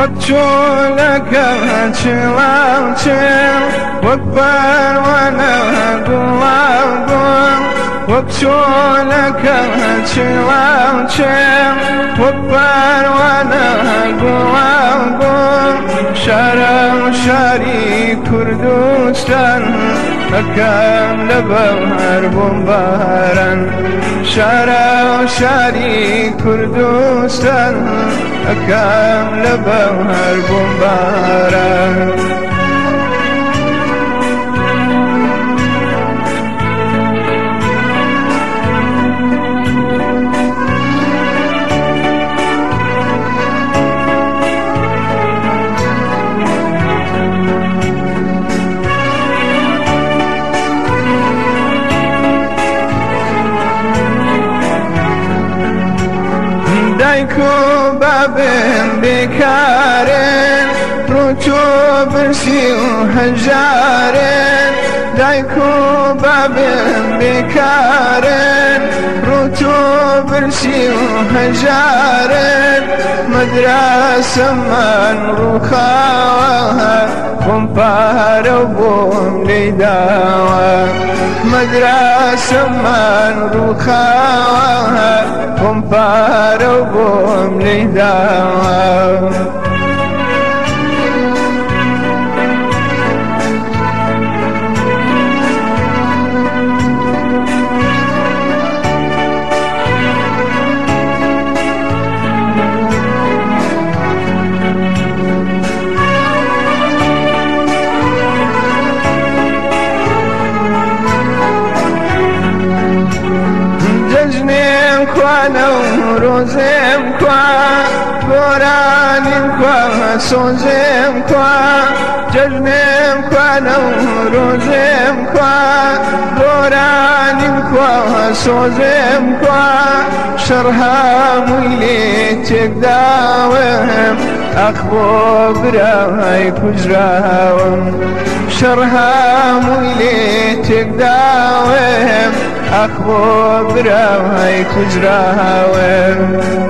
وەکچۆلەکە چڵاو چێڵ وەک پەروانە گوڵاو گوڵ وەکچۆلەکە چڵاو چێڵ وەک پەروانە گوڵاو گوڵ شارە و شاری کوردستان ئەکەم لەبەر بۆمباران شارە و شاری کوردستان ئەکەم لەبەر بۆمباران دایکۆ بابم بێکارن ڕۆچۆ برسی و هەژارن دایکۆ بابم بێکارن ڕۆچۆ برسی و هەژارن مەدراسەمان ڕووخاوە بۆم پارە و بۆم لێداوە مەدراسەمان ڕووخاوە بۆم پارە و بۆم لێداوە ڕۆزێم کوا گۆرانیم کوا سۆزێم کوا جەژنێم کوانە و ڕۆزێم کوا گۆرانیم کوا سۆزێم کوا شەڕ هەمووی لێ تێکداوم ئەخ بۆ برای کوژراوم شەڕ هەمووی لێ تێکداوم ئەخ بۆ برای کوژراوم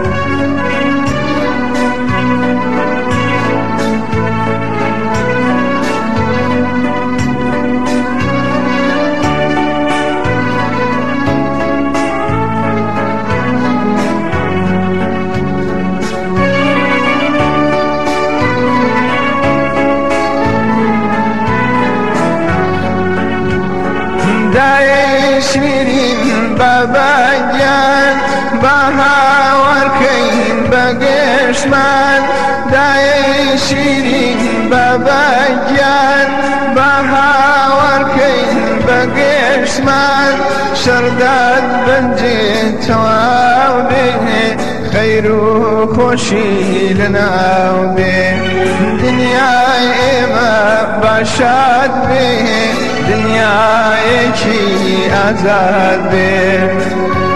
شیرین باباگیان با هاوارکەین بە گەشتمان دایەی شیرین باباگیان با هاوارکەین بە گەشتمان شەرداد بەنجێ تەواو بێ خەیر و خۆشی لەناو بێ دنیای ئێمە باشاد بێ دنیایەکی ئازاد بێ